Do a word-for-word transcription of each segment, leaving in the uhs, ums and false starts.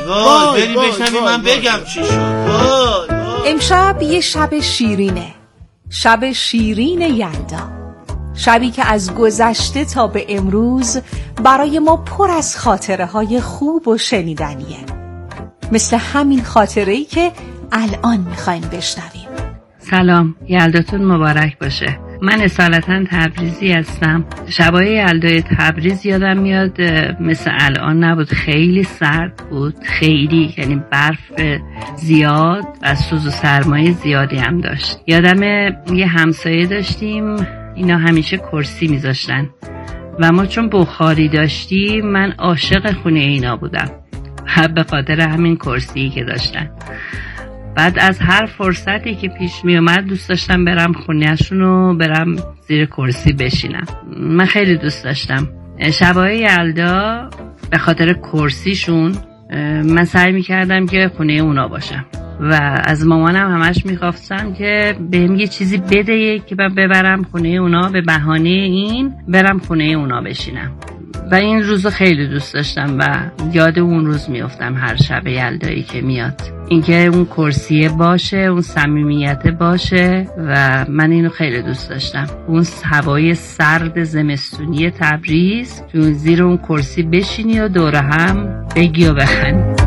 وای بریم بشنویم من بگم چی شد. وای وای. امشب یه شب شیرینه، شب شیرین یلدا، شبی که از گذشته تا به امروز برای ما پر از خاطره های خوب و شنیدنیه، مثل همین خاطره‌ای که الان میخوایم بشنویم. سلام، یلداتون مبارک باشه. من اصالتا تبریزی هستم. شبای یلدای تبریز یادم میاد مثل الان نبود، خیلی سرد بود، خیلی، یعنی برف زیاد و سوز و سرمایه زیادی هم داشت. یادم یه همسایه داشتیم، اینا همیشه کرسی میذاشتن و ما چون بخاری داشتیم من عاشق خونه اینا بودم به خاطر همین کرسی که داشتن. بعد از هر فرصتی که پیش می اومد دوست داشتم برم خونه‌شون و برم زیر کرسی بشینم. من خیلی دوست داشتم شبای یلدا به خاطر کرسیشون من سعی میکردم که خونه اونا باشم و از مامانم همش میخواستم که بهم یه چیزی بده که من ببرم خونه اونا، به بهانه این برم خونه اونا بشینم و این روزو خیلی دوست داشتم و یاد اون روز میافتم هر شب یلدایی که میاد، اینکه اون کرسیه باشه، اون صمیمیت باشه و من اینو خیلی دوست داشتم. اون هوای سرد زمستونی تبریز، تو زیر اون کرسی بشینی و دور هم بگی و بخندی.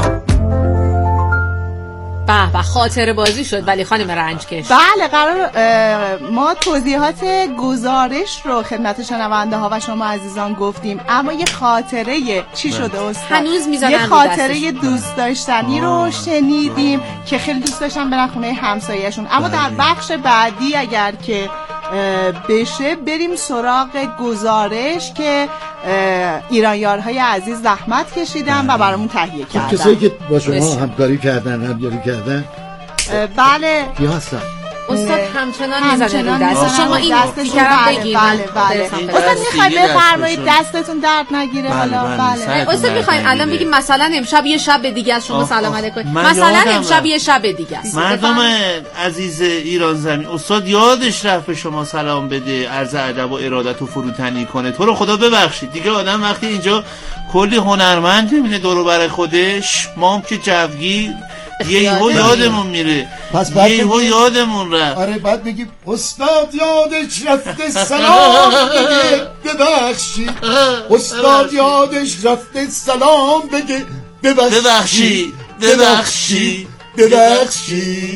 به به خاطره بازی شد. ولی خانم رنجکش، بله قرار ما توضیحات گزارش رو خدمت شنونده ها و شما عزیزان گفتیم، اما یه خاطره چی شده استاد؟ هنوز میذارن یه خاطره دوست داشتنی رو شنیدیم که خیلی دوست داشتن برن خونه همسایه‌شون، اما در بخش بعدی اگر که بشه بریم سراغ گزارش که ایرانیارهای عزیز زحمت کشیدن و برامون تهیه کردن. کسایی که با شما همکاری کردن، همکاری کردن. بله. کی هستن؟ استاد همچنان میزنه رو دست شما، این فکرم بگید. بله بله. استاد میخواید بفرمایید دستتون درد نگیره حالا؟ بله. استاد میخواید الان بگیم مثلا امشب یه شب دیگه از شما سلام علیکم، مثلا امشب یه شب دیگه است. مردم عزیز ایران زمین، استاد یادش رفت به شما سلام بده، عرض ادب و ارادت و فروتنی کنه. تو رو خدا ببخشید دیگه، آدم وقتی اینجا کلی هنرمند میبینه دور و بر خودش، ما هم که جوگیر یهو یادمون میره، یهو یادمون رفت. آره بعد بگیم استاد یادش رفته سلام بگه ببخشید، استاد یادش رفته سلام بگه ببخشید ببخشید ببخشید.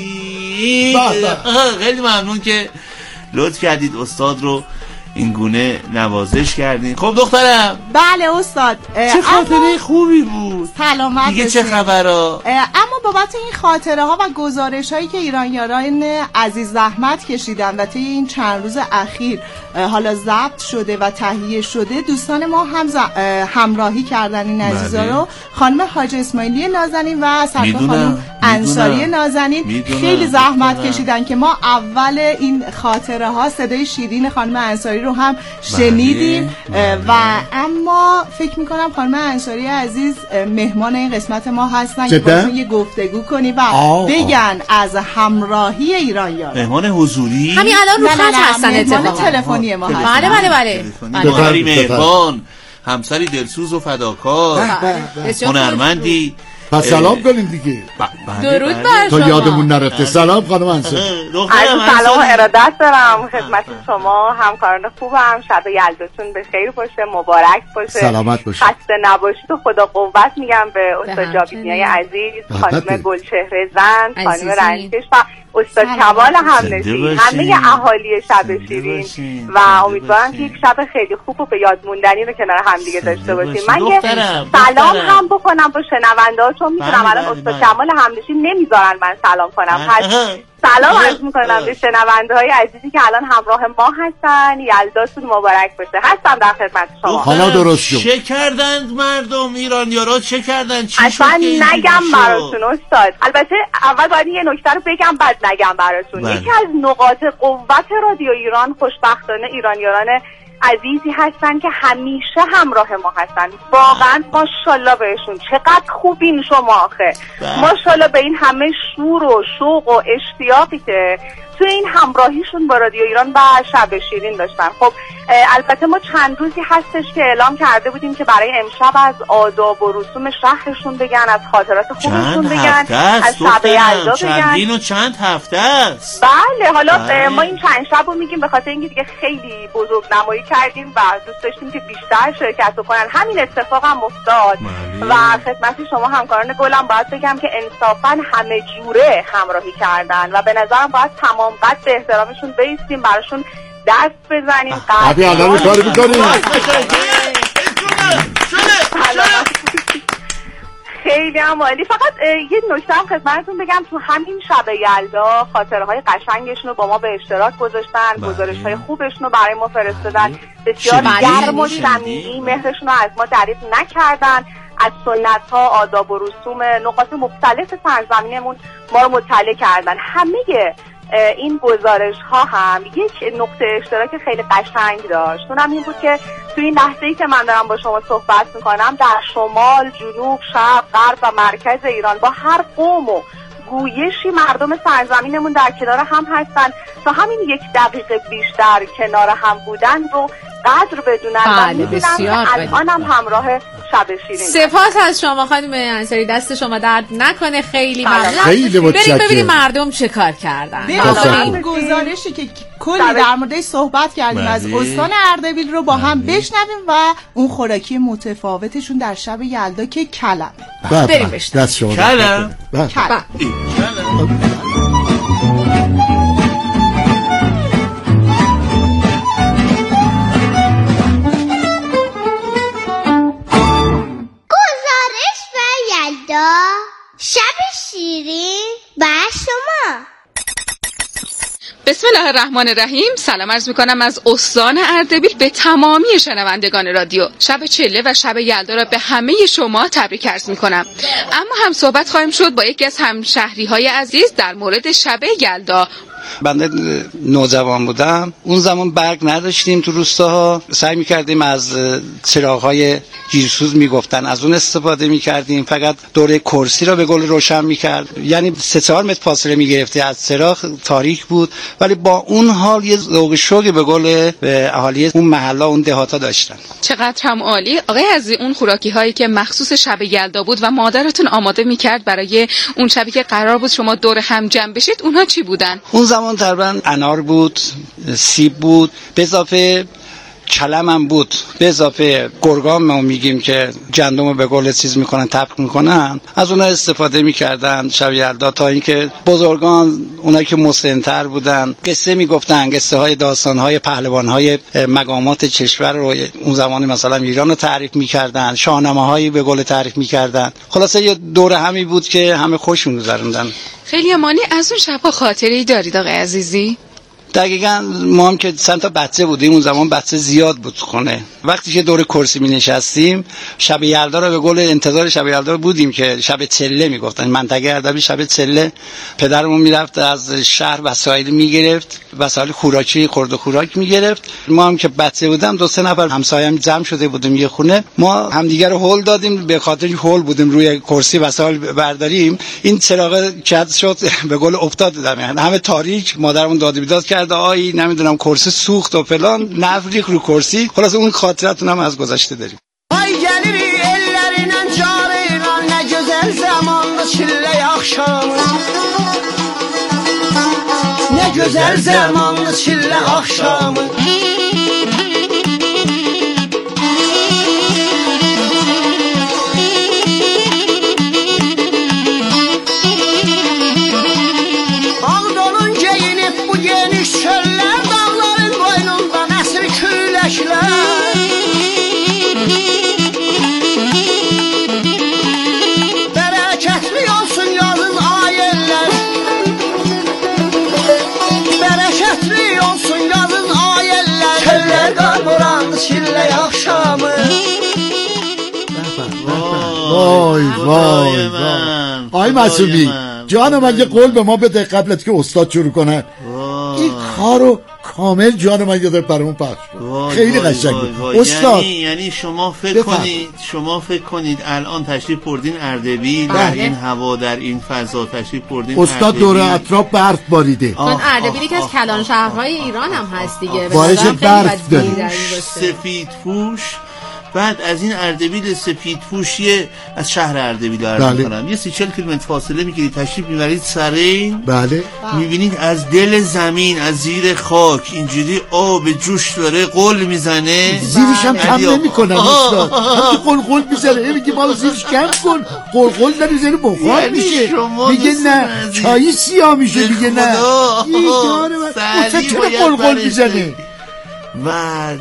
خیلی ممنون که لطف کردید استاد رو این گونه نوازش کردین. خب دخترم. بله استاد. چه خاطره خوبی بود. سلامت دیگه چه خبرها؟ اما بابت این خاطره ها و گزارش هایی که ایرانیاران عزیز زحمت کشیدن و طی این چند روز اخیر حالا ضبط شده و تهیه شده، دوستان ما هم ز... همراهی کردن این عزیزا رو. خانم حاج اسماعیلی نازنین و سرکار خانم انصاری نازنین خیلی زحمت میدونم. کشیدن که ما اول این خاطره ها صدای شیرین خانم انصاری رو هم شنیدیم و اما فکر میکنم خانم انصاری عزیز مهمان این قسمت ما هستن که باید یه گفتگو کنی و آه بگن آه. از همراهی ایرانیان. مهمان حضوری همین الان رو خط هستن، مهمان تلفنی ما هستن. بله بله بله. دختری مهربان، همسری دلسوز و فداکار، هنرمندی. پس سلام کنیم دیگه. درود بر شما. تا یادمون نرفته. سلام خانم انصاری. عرض سلام و ارادت دارم خدمت شما همکاران خوبم. شب یلداتون به خیر باشه، مبارک باشه، سلامت باشه، خسته نباشید و خدا قوت میگم به استاد جاویدنیای عزیز، خانم گلچهره زن، خانم رنجکش و استاد کمال همنشین، همه اهالی شب شیرین و امیدوارم که یک شب خیلی خوب و به یاد موندنی رو کنار هم دیگه داشته باشیم. من یه سلام هم بکنم با شنونده‌ها، چون میتونم الان استاد کمال همنشین نمیذارن من سلام کنم. پس سلام عرض میکنم به شنونده‌های عزیزی که الان همراه ما هستن. یلداتون مبارک باشه. هستم در خدمت شما. حالا درست شد. چه کردند مردم ایرانیارا؟ چه کردند؟ چی اصلا نگم براتون استاد. البته اول باید یه نکته رو بگم بعد نگم براتون. یکی از نقاط قوت رادیو ایران خوشبختانه ایرانیاران عزیزی هستن که همیشه همراه ما هستن. واقعا ماشاءالله بهشون. چقدر خوبین شما آخه. ماشاءالله به این همه شور و شوق و اشتیاقی که توی این همراهیشون با رادیو ایران و شب شیرین داشتن. خب البته ما چند روزی هستش که اعلام کرده بودیم که برای امشب از آداب و رسوم شهرشون بگن، از خاطرات خوبشون بگن، از شب یلدا بگن. چندین و چند هفته است. بله حالا بله. ما این چند شب رو میگیم به خاطر اینکه دیگه خیلی بزرگ نمایی کردیم و دوست داشتیم که بیشتر شرکت کنن. همین اتفاق هم افتاد و خدمت شما همکاران گلم باید بگم که انصافا همه جوره همراهی کردن و به نظرم باید تمام قد به احترامشون بیستیم، براشون دست بزنیم. قبی الان کاری میکنیم. خیلی هم عالی. فقط یه نکته هم خدمتتون بگم، تو همین شب یلدا خاطره های قشنگشون رو با ما به اشتراک گذاشتن، گزارش های خوبشون رو برای ما فرستادن، بسیار گرم و صمیمی مهرشون رو از ما دریغ نکردن، از سنت ها، آداب و رسوم نقاط مختلف سرزمینمون ما رو مطلع کردن. همه این گزارش ها هم یک نقطه اشتراک خیلی قشنگ داشت، اونم این بود که توی این لحظه‌ای که من دارم با شما صحبت میکنم در شمال، جنوب، شرق، غرب و مرکز ایران با هر قوم و گویشی مردم سرزمینمون در کنار هم هستن تا همین یک دقیقه بیشتر کنار هم بودن رو قدر بدونن و میدونم الان هم همراه شب شیرین. سپاس از شما خانم انصاری، دست شما درد نکنه، خیلی ممنون. خیلی متشکرم. بریم ببینیم مردم چه کار کردن. این گزارشی که کلی در موردش صحبت کردیم از استان اردبیل رو با هم بشنویم و اون خوراکی متفاوتشون در شب یلدا که کلم. بریم بشنویم. دست شما کلم. کلم. شب شیرین با شما. بسم الله الرحمن الرحیم. سلام عرض میکنم از استان اردبیل به تمامی شنوندگان رادیو. شب چله و شب یلدا را به همه شما تبریک عرض میکنم. اما هم صحبت خواهیم شد با یکی از همشهری های عزیز در مورد شب یلدا. بنده نوجوان بودم، اون زمان برق نداشتیم تو روستاها، سعی میکردیم از چراغ‌های گیرسوز میگفتن از اون استفاده میکردیم، فقط دوره کرسی را به گل روشن میکرد، یعنی سه چهار متر فاصله میگرفتی از چراغ، تاریک بود، ولی با اون حال یه ذوق شوقی به گل اهالی اون محله اون دهاتا داشتن. چقدر هم عالی. آقای عزیزی، اون خوراکی هایی که مخصوص شب یلدا بود و مادرتون آماده میکرد برای اون شبی که قرار بود شما دور هم جمع بشید، اونها چی بودن؟ اون زمان تقریبا انار بود، سیب بود، به اضافه کلم هم بود، به اضافه گرگان ما میگیم که گندم رو به گل چیز میکنن، طبخ میکنن، از اونها استفاده میکردن شب یلدا، تا اینکه بزرگان اونایی که مسن‌تر بودن قصه میگفتن، قصه های داستان های پهلوان های مقامات کشور رو اون زمان مثلا ایران رو تعریف میکردن، شاهنامه هایی به گل تعریف میکردن. خلاصه یه دوره همی بود که همه خوش می‌گذروندن. خیلی مانی. از اون شب‌ها خاطره‌ای دارید آقای عزیزی؟ دقیقاً ما هم که چند تا بچه بودیم، اون زمان بچه زیاد بود خونه، وقتی که دور کرسی می نشستیم شب یلدا رو به قول انتظار شب یلدا بودیم که شب چله می گفتن، منطقه اردبیل شب چله. پدرمون میرفت از شهر وسایل میگرفت، وسایل خوراکی خورد و خوراک میگرفت. ما هم که بچه بودم دو سه نفر همسایه‌ام جمع شده بودیم یه خونه، ما همدیگه رو هول دادیم، به خاطر هول بودیم روی کرسی وسایل برداریم، این چراغ کد شد به قول افتاد دادم، همه تاریک. مادرمون داد و بیداد کرد، آی نمیدونم کرسی سوخت و فلان، نفریق رو کرسی. خلاص اون خاطراتون هم از گذشته داریم. ay gəlirik ellərinə carıyla, nə gözəl zamanlı çillə axşamı, nə gözəl zamanlı çillə axşamı. Ağdonun geyinib bu geniş çöllər, dağların qoynunda nəsir küləşlər. Bərəkətli olsun yazın ayələr, bərəkətli olsun yazın ayələr. Çöllər qar borandı çillə axşamı. وای وای وای آی معصومی جان من، یه قول به ما بده قبلت که استاد شروع کنه. این کارو کامل جان من یادم برامون پخش کرد. خیلی قشنگ بود استاد. یعنی یعنی شما فکر بفرد. کنید شما فکر کنید الان تشریف بردین اردبیل، در این هوا در این فضا تشریف بردین استاد دور اطراف برف باریده. چون اردبیل یکی از کلان شهرهای ایران هم هست دیگه، بارش برف داره. سفید پوش. بعد از این اردبیل سفید پوشیه از شهر اردبیل عرض می‌کنم یه سی چهل کیلومتر فاصله میگیرید تشریف میبرید سرین. بله. میبینید از دل زمین از زیر خاک اینجوری آب جوش داره قل میزنه، زیرش هم کم نمی‌کنه استاد. همین قل قل میزنه میگه بالا زیرش کم کن، قل قل در میزنه بخار میشه، میگه نه چای سیاه میشه، میگه نه این چرا قل قل میزنه. و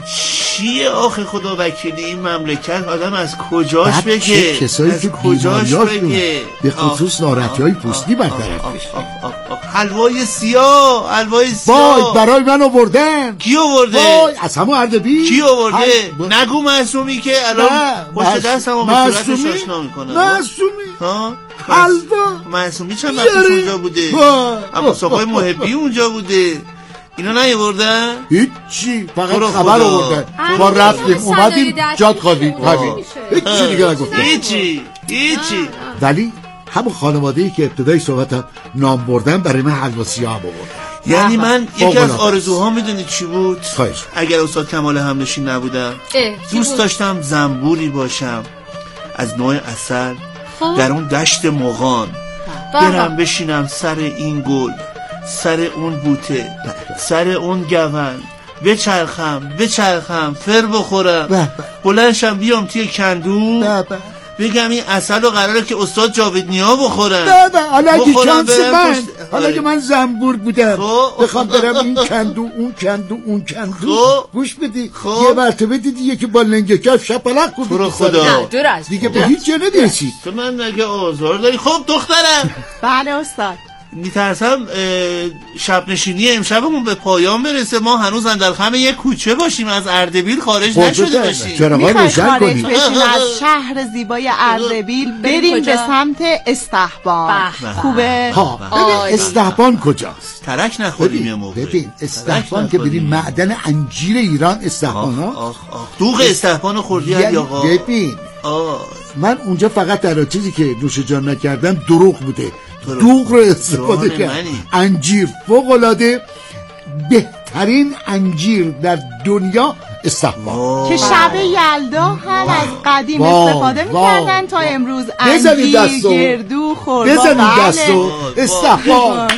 چیه آخه خدا وکیلی این مملکت آدم از کجاش بگه، کسایی که کجاش بگه، به خصوص ناراحتی‌های پوستی برطرف بشه. حلوای سیاه، حلوای وای سیاه برای من آوردن. کی آورده؟ وای از همون اردبیل. کی آورده؟ نگو معصومی که الان پشت دستمو به صورتش آشنا میکنه. معصومی ها؟ حلوا معصومی چند وقت اونجا بوده؟ اما صاحب محبی اونجا بوده. اینا نیاوردن؟ هیچی، فقط خبر آوردن. ما رفتیم اومدیم جاد خالی همین، هیچی دیگه نگفتن. هیچی هیچی. ولی همون خانواده‌ای که ابتدای صحبتم نام بردن برای من حلوا سیاه آوردن. یعنی من یکی از آرزوها میدونید چی بود؟ خواهش. اگر استاد کمال همنشین نبودم دوست داشتم زنبوری باشم از نوع عسل در اون دشت مغان، برم بشینم سر این گل، سر اون بوته، سر اون گون، بچرخم بچرخم فر بخورم، بلندشم بیام توی کندو بگم این عسل رو قراره که استاد جاوید نیا بخورن. نه نه حالا اگه شانس من پشت... حالا اگه من زنبور بودم بخوام برم این کندو اون کندو اون کندو گوش بدی یه مرتبه دیدی یکی با لنگه کف شپلق کنید تو خدا دیگه به هیچ جا نمیرسید. تو من نگه آزار داری. خب دخترم بله استاد میترسم شب نشینی امشبمون به پایان برسه، ما هنوز اندر خم یک کوچه باشیم، از اردبیل خارج نشده باشیم. میخوای خارج بشیم از شهر زیبای اردبیل بریم به سمت استحبان. خوبه؟ ها ببین استحبان کجاست؟ ترک نخوریم یه موقع. ببین استحبان که بریم معدن انجیر ایران استحبان ها. دوغ استحبان خوردی علی آقا؟ ببین من اونجا فقط در چیزی که نوش جان نکردم دروغ بوده، دوغ رو استفاده کرد. انجیر فوق‌العاده بهترین انجیر در دنیا استحبان که شب یلدا هم از قدیم استفاده میکردن تا امروز. انجیر گردو خورما بزنید دستو استحبان.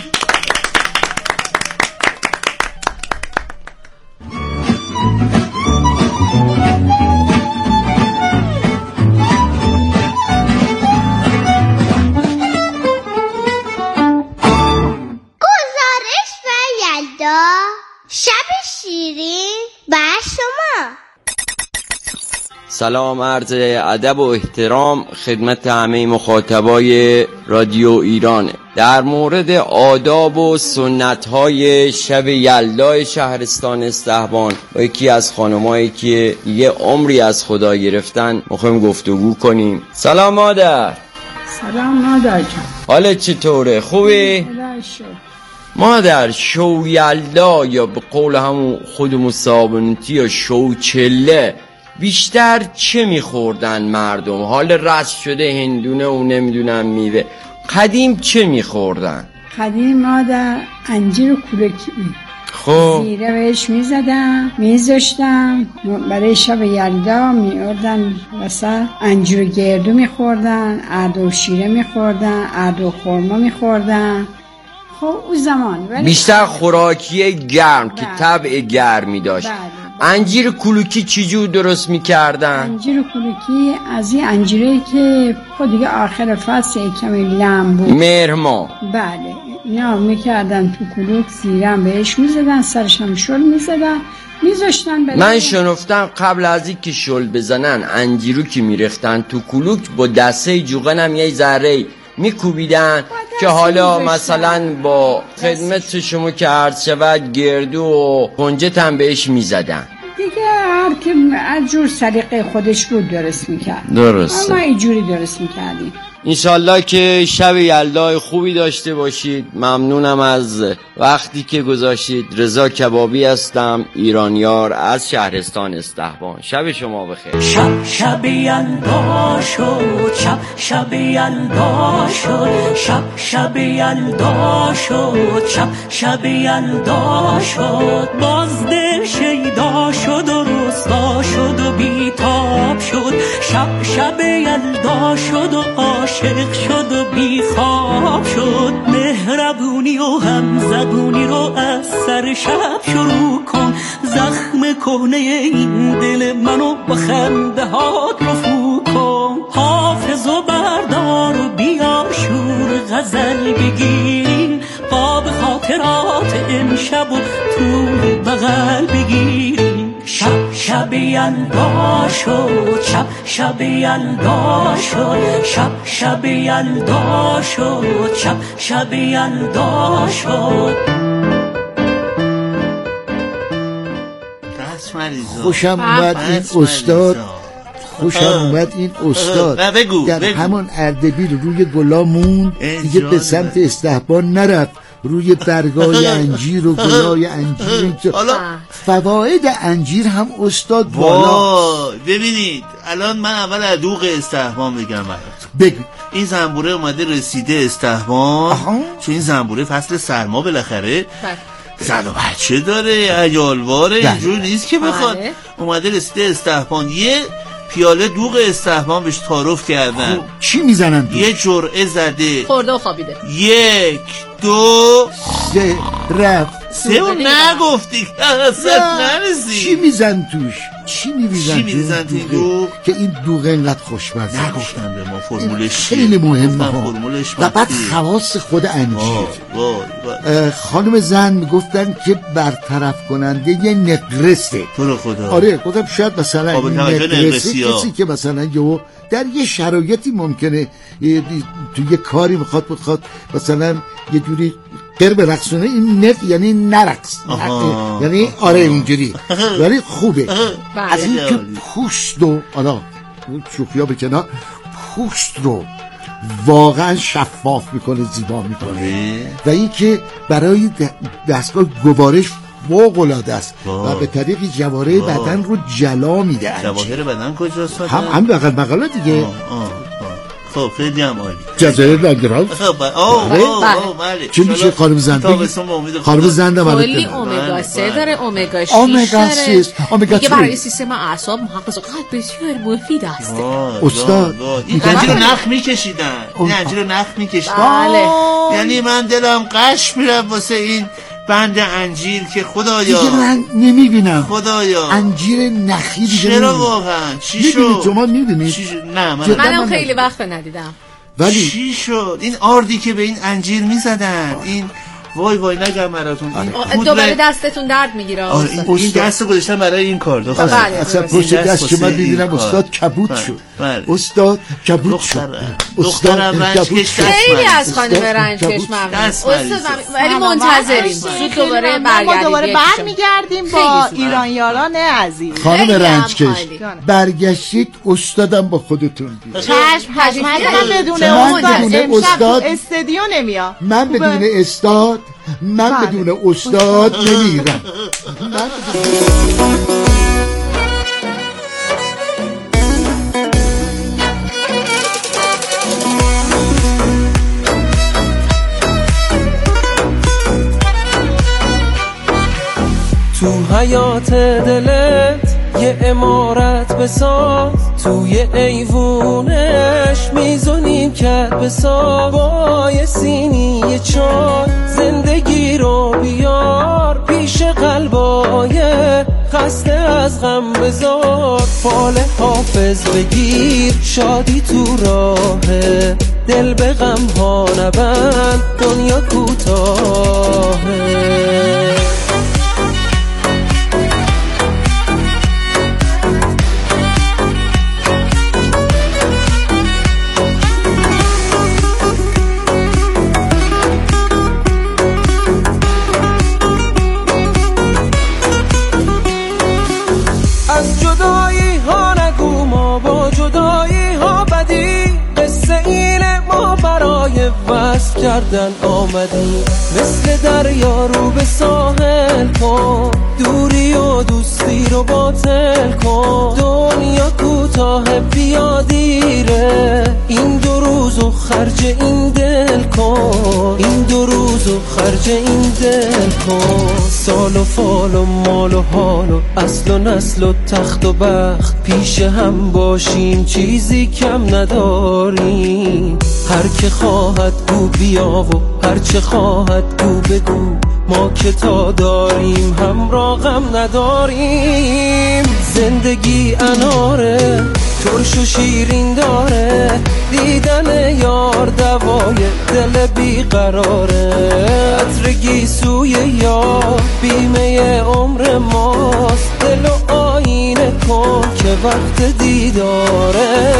شب شیرین بر شما. سلام عرض ادب و احترام خدمت همه مخاطبای رادیو ایرانه. در مورد آداب و سنت‌های شب یلدای شهرستان استحبان با یکی از خانمایی که یه عمری از خدا گرفتن میخوایم گفتگو کنیم. سلام مادر. سلام مادر جان. حالت چطوره؟ خوبی؟ مادر شو یلدا یا به قول همون خودمون صابونتی یا شو چله بیشتر چه میخوردن مردم؟ حال رس شده هندونه و نمیدونم میوه، قدیم چه میخوردن؟ قدیم مادر انجیر و کلوکی خب زیره بهش میزدم میذاشتم برای شب یلدا میاردن وسط انجیر گردو میخوردن، اردو و شیره میخوردن، اردو و خورما میخوردن. خب اون زمان بیشتر خوراکی گرم بله. که طبع گرمی داشت. بله. انجیر کلوکی چجور درست میکردن؟ انجیر کلوکی از این انجیره که خود دیگه آخر فصل کمی لم بود مهرما. بله اینا میکردن تو کلوک، زیرم بهش میزدن، سرشم شل میزدن میذاشتن. من شنفتم قبل از این که شل بزنن انجیرو که میرختن تو کلوک با دسته جوغن هم یه ذره میکوبیدن که حالا مثلا با خدمت شما که عرض شود گردو و کنجت هم بهش میزدن دیگه. هر که از جور سلیقه خودش رو درست میکرد. درسته. ما اینجوری درست میکردیم. انشالله که شب یلدای خوبی داشته باشید. ممنونم از وقتی که گذاشتید. رضا کبابی هستم، ایرانیار از شهرستان استحبان. شب شما بخیر. شب شب یلدا شد، شب شب یلدا شد، شب شب یلدا شد، شب شب یلدا شد. باز دل شیدا شد و رسوا شد و بیتاب شد. شب شب یلدا شد و عاشق شد و بیخواب شد. مهربونی و همزبونی رو از سر شب شروع کن. زخم کهنه این دل منو با خنده هات رفو کن. حافظ و بردار و بیار شور غزل بگیریم. قاب خاطرات امشب و تو بغل بگیریم. شب شب یلدا شد، شب شب یلدا شد، شب شب یلدا شد، شب شب یلدا شد. خوشم اومد این استاد، خوشم اومد این استاد در همون اردبیل روی گلا موند دیگه، به سمت استحبان نرفت، روی برگای انجیر و گلای انجیر. فواید انجیر هم استاد بالا. ببینید الان من اول از دوغ استحبان بگم برات. بگو. این زنبوره اومده رسیده استحبان، چون این زنبوره فصل سرما بالاخره زن و بچه داره، عیالواره، اینجور نیست که بخواد. اومده رسیده استحبان، یه پیاله دوغ استحبان بهش تعارف کردن. چی میزنن دوغ؟ یه جرعه زده، خورده و خوابیده. یک دو سه رفت. سه رو نگفتی اصلا نرسی. چی میزن توش؟ چی میزن چی میزن توی دوغ که این دوغ اینقدر خوشمزه؟ نگفتن به ما فرمولش خیلی مهمه فرمولش. و بعد خواص خود انجیر. خانم زن میگفتن که برطرف کننده یه نقرسته. تو رو خدا. آره گفتم شاید مثلا این نقرسته کسی که مثلا یه در یه شرایطی ممکنه تو یه کاری میخواد بخواد مثلا یه جوری قرب رقصونه، این نف یعنی نرقص، یعنی آره اونجوری، ولی خوبه. از این که پوست رو حالا شوخیا به کنار، پوست رو واقعا شفاف میکنه، زیبا میکنه. و این که برای دستگاه گوارش فوق العاده است و به طریق جواره بدن رو جلا میده. جواهر بدن کجاست؟ هم هم بغل بغل دیگه. خب خیلی هم عالی. جزایر لنگرال. خب اوه اوه بله. چی میشه خانم زن؟ خانم زن ده کلی اومگا سه داره، اومگا شش داره. اومگا دیگه برای سیستم اعصاب محقق قد بسیار مفید است. استاد این انجیر رو نخ میکشیدن. این انجیر رو نخ میکشیدن. بله. یعنی من دلم قش میره واسه این بند انجیر که خدایا دیگه من نمیبینم. خدایا انجیر نخی دیگه چرا واقعا چی شد؟ شما میبینید؟ نه من منم خیلی وقت ندیدم. ولی چی شد؟ این آردی که به این انجیر میزدن، این وای وای نگم براتون. دوباره دستتون درد میگیره. این دست گذاشتن برای این کار. اصلا پشت دست که من میبینم استاد کبود شد. استاد کبود شد. استاد کبود شد. خیلی از خانم رنجش ممنون. استاد ولی منتظریم زود دوباره برگردیم. دوباره برمیگردیم با ایرانیاران عزیز. خانم رنجکش برگشتید استادم با خودتون بیاد. چشم چشم. من بدون استاد استودیو نمیام. من بدون استاد من بدون استاد نمیرم. من تو حیات دلت یه عمارت بساز، توی ایوونش میزونیم کرد بساز، با یه سینی یه چای زندگی رو بیار پیش قلبای خسته از غم بذار. فال حافظ بگیر شادی تو راهه، دل به غم ها نبند دنیا کوتاهه. از جدایی ها نگو، ما با جدایی ها بدی، قصه اینه وصل کردن آمدیم، مثل دریا رو به ساحل کن، دوری و دوستی رو باطل کن. دنیا کوتاه بیا دیره، این دو روز و خرج این دل کن، این دو روز و خرج این دل کن. سال و فال و مال و حال و اصل و نسل و تخت و بخت، پیش هم باشیم چیزی کم نداریم. هر که خواهد گو بیا و هر چه خواهد گو بگو، ما که تا داریم همراه غم نداریم. زندگی اناره ترش و شیرین داره، دیدن یار دوای دل بیقراره. عطر گیسوی یار بیمه عمر ماست، دل و آینه کن که وقت دیداره.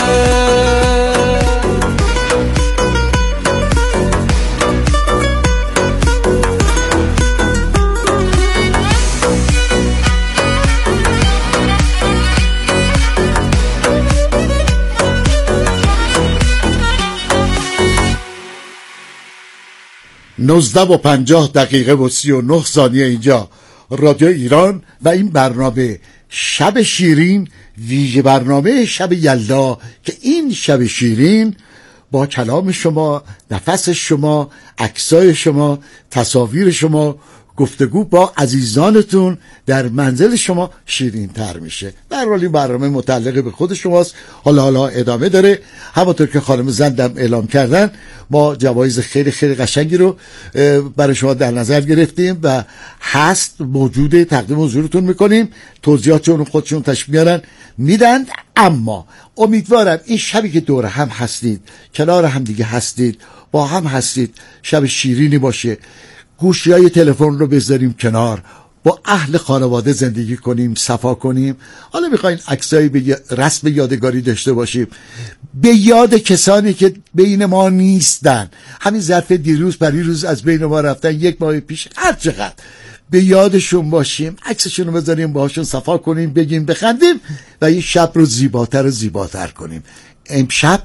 نوزده و پنجاه دقیقه و سی و نه ثانیه اینجا رادیو ایران و این برنامه شب شیرین، ویژه برنامه شب یلدا که این شب شیرین با کلام شما، نفس شما، عکسای شما، تصاویر شما، گفتگو با عزیزانتون در منزل شما شیرین تر میشه. در حالی برنامه متعلق به خود شماست. حالا حالا ادامه داره. همونطور که خانم زندم اعلام کردن ما جوایز خیلی خیلی قشنگی رو برای شما در نظر گرفتیم و هست موجوده، تقدیم حضورتون میکنیم. توضیحاتشون خودشون تشریح میارن میدن. اما امیدوارم این شبی که دور هم هستید، کنار هم دیگه هستید، با هم هستید، شب شیرینی باشه. گوشی های تلفن رو بذاریم کنار، با اهل خانواده زندگی کنیم، صفا کنیم. حالا میخواین عکسایی به رسم یادگاری داشته باشیم به یاد کسانی که بین ما نیستن، همین ظرف دیروز پریروز از بین ما رفتن، یک ماه پیش، هر چقدر به یادشون باشیم، عکسشون رو بذاریم، باهاشون صفا کنیم، بگیم، بخندیم و این شب رو زیباتر و زیباتر کنیم. امشب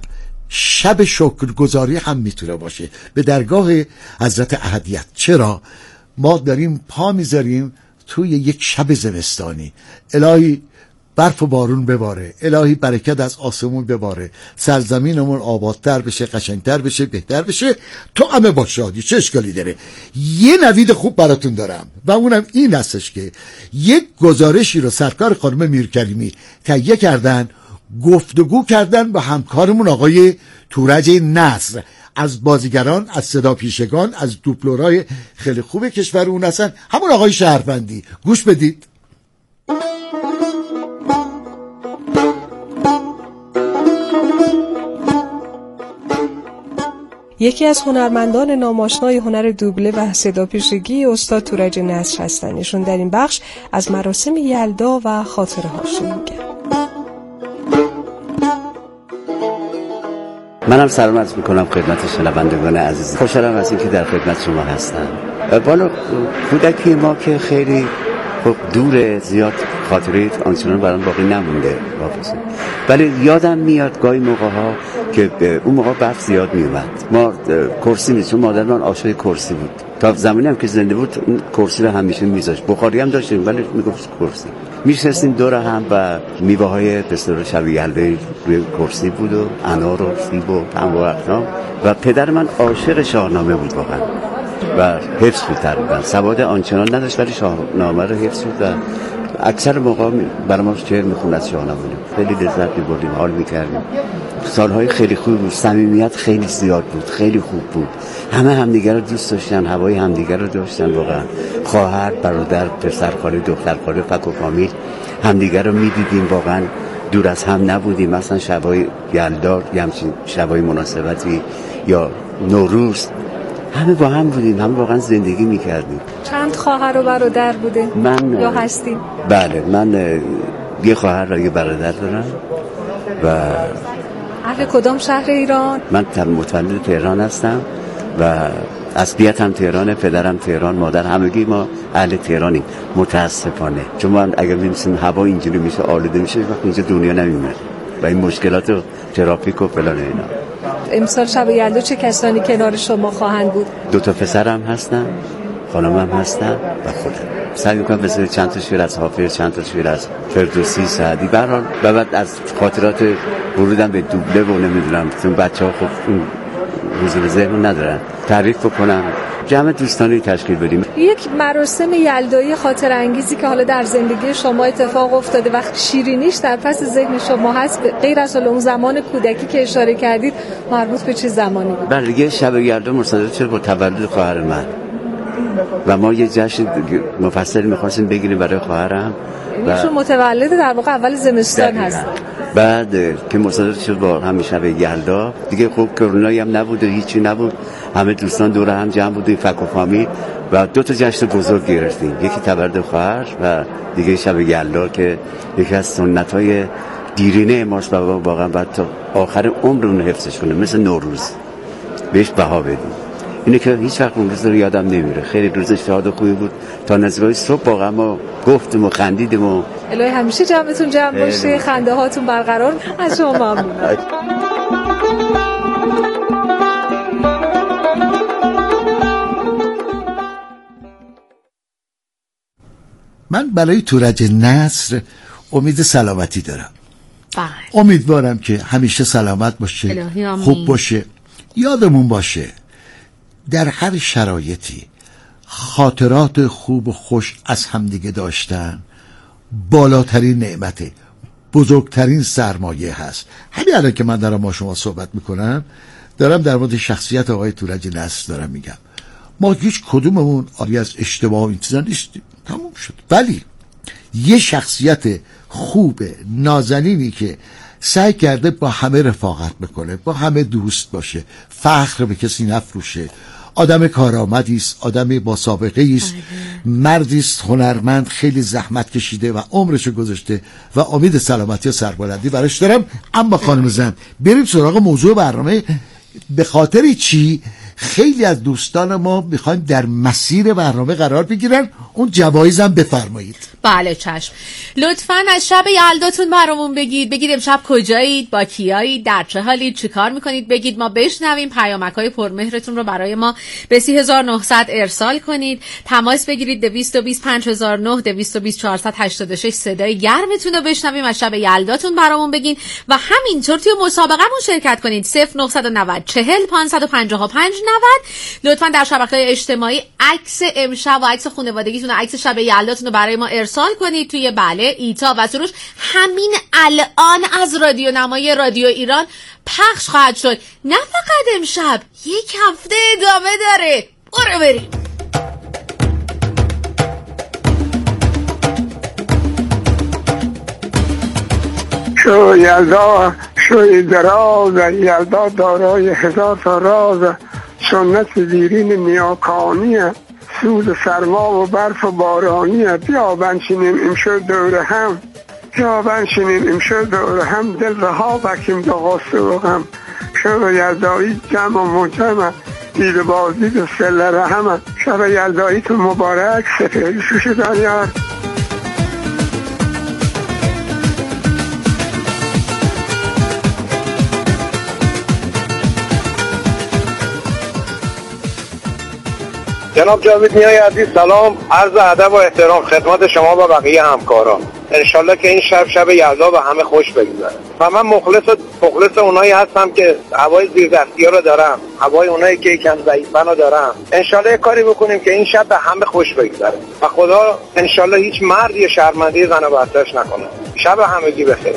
شب شکرگزاری هم میتونه باشه به درگاه حضرت احدیت. چرا؟ ما داریم پا میذاریم توی یک شب زمستانی. الهی برف و بارون بباره، الهی برکت از آسمون بباره، سرزمینمون آبادتر بشه، قشنگتر بشه، بهتر بشه، تو همه با شادی. چه اشکالی داره؟ یه نوید خوب براتون دارم و اونم این هستش که یک گزارشی رو سرکار خانم میرکریمی تهیه کردن، گفتگو کردن با همکارمون آقای تورج نصر، از بازیگران، از صدا پیشگان، از دوپلورای خیلی خوب کشور اون هستن، همون آقای شهروندی. گوش بدید. یکی از هنرمندان ناماشنای هنر دوبله و صدا پیشگی استاد تورج نصر هستن. ایشون در این بخش از مراسم یلدا و خاطره هاشون میگن. منم سلام عرض میکنم خدمت شنوندگان عزیز. خوشحالم از اینکه در خدمت شما هستم. والا کودکی ما که خیلی دور، زیاد خاطره آنچنان برام باقی نمونده واقعا، ولی یادم میاد گاهی موقع ها که اون موقع برف زیاد میومد. ما کرسی می‌چون مادر من عاشق کرسی بود. تا زمانی هم که زنده بود اون کرسی رو همیشه میذاشت. بخاری هم داشتیم ولی میگفت کرسی. میشستیم دور هم و میوه‌های بسیار شب یلدا روی کرسی بود و انار و سیب و انواع و پدر من عاشق شاهنامه بود واقعا و حفظ بود تقریبا. سواد آنچنان نداشت ولی شاهنامه رو حفظ بود و اکثر موقع برای ما شعر میخوند از شاهنامه. خیلی لذت می‌بردیم، حال می‌کردیم. سالهای خیلی خوب بود، صمیمیت خیلی زیاد بود، خیلی خوب بود. همه همدیگر رو دوست داشتن، هوای همدیگر رو داشتن واقعا. خواهر، برادر، پسرخاله، دخترخاله، فک و فامیل همدیگر رو می‌دیدیم، واقعا دور از هم نبودیم. مثلا شبای یلدا یا همچین شبای مناسبتی یا نوروز همه با هم بودیم، همه واقعا زندگی میکردیم. چند خواهر و برادر بوده؟ من یا هستیم؟ بله، من یه خواهر و یه برادر دارم. و اهل کدام شهر ایران؟ من متولد تهران هستم و اصلیتم تهرانه، پدرم تهران، مادر، همگی ما اهل تهرانیم متاسفانه. چون من اگر می‌بینیم هوا اینجوری میشه، آلوده میشه، وقت اینجا دنیا نمیمونه و این مشکلات و ترافیک و فلان اینا. امسال شب یلدا چه کسانی کنار شما خواهند بود؟ دو تا پسرم هستن، خانمم هستن و خودم. سعی میکنم بسیار چند تا شعر از حافظ، چند تا شعر از فردوسی، سعدی، به هر حال و بعد از خاطرات ورودم به دوبله و نمیدونم چون بچه‌ها خب اون حضور ذهن ندارن تعریف بکنم، جمع دوستانی تشکیل بدیم. یک مراسم یلدایی خاطر انگیزی که حالا در زندگی شما اتفاق افتاده وقتی شیرینیش در پس ذهن شما هست، غیر از اون زمان کودکی که اشاره کردید، مربوط به چه زمانی بود؟ بله دیگه شب یلدا مرتبط شد با تولد خواهر من و ما یه جشن مفصلی می‌خواستیم بگیریم برای خواهرم و چون متولد در واقع اول زمستان هست. بعد که مصادف شد با همین شب یلدا دیگه خب کرونایی هم نبود و هیچی نبود، همه دوستان دور هم جمع بودیم، فک و فامیل و دو تا جشن بزرگ گرفتیم، یکی تولد خواهر و دیگه شب یلدا که یکی از سنت‌های دیرینه ماست و واقعا باید تا آخر عمرمون حفظش کنیم، مثل نوروز بهش بها بدیم. اینه که هیچ وقت اون روز رو یادم نمیره، خیلی روز شاد و خوبی بود تا نزدیکای صبح واقعا ما گفتیم و خندیدیم و الهی همیشه جمعتون جمع باشه، خنده هاتون برقرار. از شما ممنونم. من برای تورج نصر امید سلامتی دارم. بله. امیدوارم که همیشه سلامت باشه، خوب باشه، یادمون باشه در هر شرایطی خاطرات خوب و خوش از همدیگه داشتن بالاترین نعمته، بزرگترین سرمایه هست. همین الان که من دارم با شما صحبت میکنم دارم در مورد شخصیت آقای تورج نصر دارم میگم. ما هیچ کدوممون آری از اشتباه و این چیزا نیستیم، تموم شد. ولی یه شخصیت خوب نازنینی که سعی کرده با همه رفاقت بکنه، با همه دوست باشه، فخر به کسی نفروشه، آدم کارآمدی است، آدم با سابقه است، مردی است هنرمند، خیلی زحمت کشیده و عمرشو گذاشته و امید سلامتی و سربلندی براش دارم. اما خانم زن بریم سراغ موضوع برنامه. به خاطر چی خیلی از دوستان ما میخوایم در مسیر برنامه قرار بگیرن، اون جوایزم بفرمایید. بله چشم. لطفاً از شب یلداتون برامون بگید، بگید امشب کجایید، با کیایید، در چه حالید، چی کار میکنید، بگید ما بشنویم. پیامک‌های پرمهرتون رو برای ما به سی هزار و نهصد ارسال کنید. تماس بگیرید دویست و بیست پنج هزار و نه، دویست و بیست چهارصد و هشتاد و شش. صدای گرمتون رو بشنویم. از شب یلداتون برامون بگین و همینطور توی مسابقه‌مون شرکت کنید. صفر نه نه صفر چهل پانصد و پنجاه و پنج نود. لطفاً در شبکه‌های اجتماعی عکس امشب و عکس خانوادگیتون و عکس شب یلداتون رو برای ما ارسال کنید توی بله ایتا و سروش. همین الان از رادیو نمای رادیو ایران پخش خواهد شد. نه فقط امشب، یک هفته ادامه داره. برو بریم. شو یلدا شوی دراز، یلدا دارای هزار تا راز، سنت دیرین نیاکانیه، سوز سرما و برف و بارانیه. بیا بنشینیم امشب دور هم، بیا بنشینیم امشب دور هم، دل رها بکیم دو غصه و غم. شب یلدایی جمع و مجمع، دید بازی و سله رحمه. شب یلدایی تو مبارک، سفید شوش دانیار. جناب جاوید میای عزیز سلام، عرض ادب و احترام خدمت شما و بقیه همکاران. انشالله که این شب شب یلدا به همه خوش بگذره و من مخلص مخلص اونایی هستم که هوای زیر دستی ها رو دارم، هوای اونایی که یکم ضعیفن رو دارم. انشالله کاری بکنیم که این شب به همه خوش بگذره و خدا انشالله هیچ مردی شرمنده زن و بچه‌اش نکنه. شب همگی بخیر.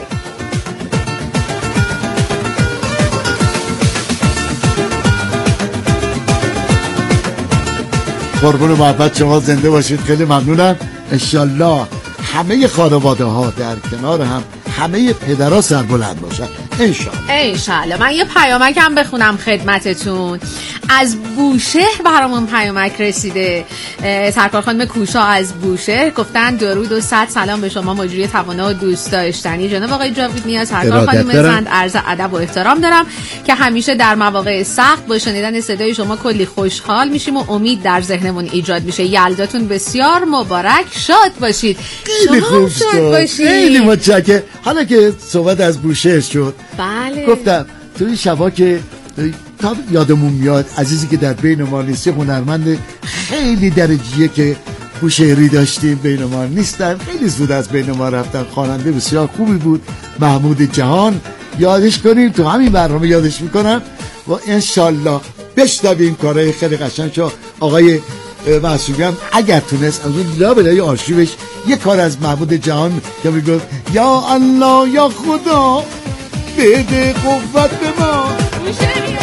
قربون محبت شما، زنده باشید. خیلی ممنونم. انشالله همه خانواده ها در کنار هم، همه پدرها سربلند باشن انشالله. انشالله. من یه پیامک هم بخونم خدمتتون. از بوشهر برامون پیامک رسیده. سرکار خانم کوشا از بوشهر گفتن درود و صد سلام به شما مجری توانا و دوست داشتنی جناب آقای جاوید نیا. سرکار خانم زند عرض ادب و احترام دارم که همیشه در مواقع سخت با شنیدن صدای شما کلی خوشحال میشیم و امید در ذهنمون ایجاد میشه. یلداتون بسیار مبارک، شاد باشید. خیلی خوب شد، خیلی متشکرم. حالا که صحبت از بوشهر شد، بله گفتم توی شبا که تا یادمون میاد عزیزی که در بین ما نیست، هنرمند خیلی درجیه که بوشهری داشتیم بین ما نیستن، خیلی زود از بین ما رفتن. خواننده بسیار خوبی بود، محمود جهان. یادش کنیم تو همین برنامه یادش میکنم و انشالله بشنویم کارهای خیلی قشنگشو. آقای معصومی هم اگر تونست از اون لابلای آرشیوش یک کار از محمود جهان که میگفت یا الله یا خدا بده قوت به ما.